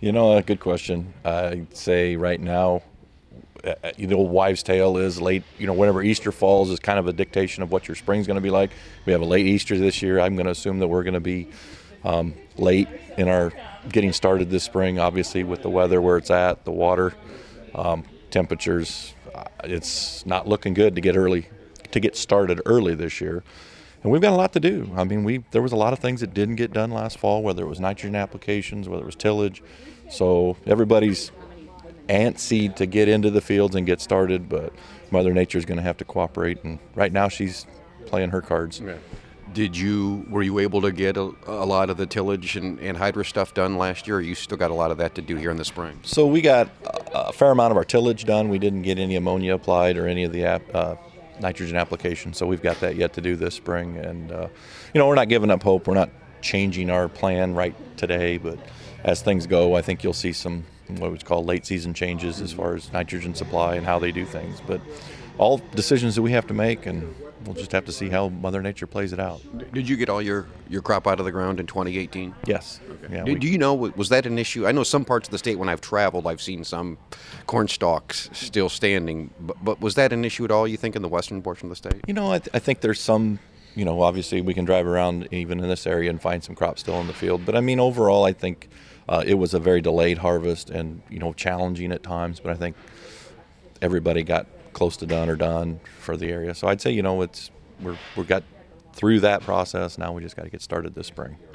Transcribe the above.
A good question. I'd say right now, wives' tale is late. Whenever Easter falls is kind of a dictation of what your spring's going to be like. We have a late Easter this year. I'm going to assume that we're going to be late in our getting started this spring. Obviously, with the weather where it's at, the water, temperatures, it's not looking good to get started early this year. And we've got a lot to do. I mean, there was a lot of things that didn't get done last fall, whether it was nitrogen applications, whether it was tillage. So everybody's antsy to get into the fields and get started, but Mother Nature is going to have to cooperate. And right now, she's playing her cards. Yeah. Were you able to get a lot of the tillage and hydro stuff done last year, or you still got a lot of that to do here in the spring? So we got a fair amount of our tillage done. We didn't get any ammonia applied or any of the nitrogen application, so we've got that yet to do this spring. And we're not giving up hope. We're not changing our plan right today, but as things go, I think you'll see some what we call late season changes as far as nitrogen supply and how they do things. But all decisions that we have to make, and we'll just have to see how Mother Nature plays it out. Did you get all your crop out of the ground in 2018? Yes. Okay. Yeah, do you know, was that an issue? I know some parts of the state when I've traveled, I've seen some corn stalks still standing. But was that an issue at all, you think, in the western portion of the state? I think there's some, obviously we can drive around even in this area and find some crops still in the field. But, overall, I think it was a very delayed harvest and, challenging at times. But I think everybody got close to done for the area. So I'd say, we got through that process. Now we just got to get started this spring.